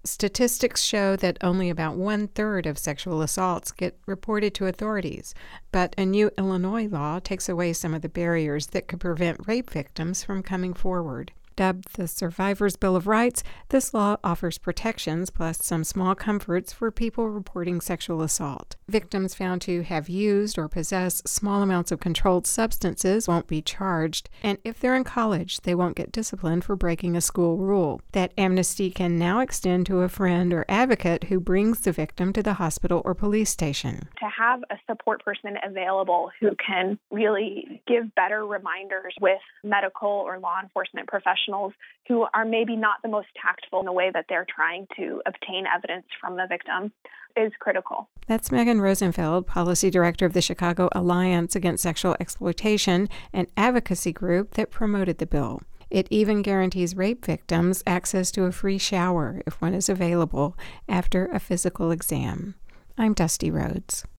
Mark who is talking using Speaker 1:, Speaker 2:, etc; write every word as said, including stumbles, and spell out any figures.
Speaker 1: Statistics show that only about one-third of sexual assaults get reported to authorities, but a new Illinois law takes away some of the barriers that could prevent rape victims from coming forward. Dubbed the Survivor's Bill of Rights, this law offers protections plus some small comforts for people reporting sexual assault. Victims found to have used or possess small amounts of controlled substances won't be charged, and if they're in college, they won't get disciplined for breaking a school rule. That amnesty can now extend to a friend or advocate who brings the victim to the hospital or police station.
Speaker 2: To have a support person available who can really give better reminders with medical or law enforcement professionals who are maybe not the most tactful in the way that they're trying to obtain evidence from the victim is critical.
Speaker 1: That's Megan Rosenfeld, Policy Director of the Chicago Alliance Against Sexual Exploitation, an advocacy group that promoted the bill. It even guarantees rape victims access to a free shower if one is available after a physical exam. I'm Dusty Rhodes.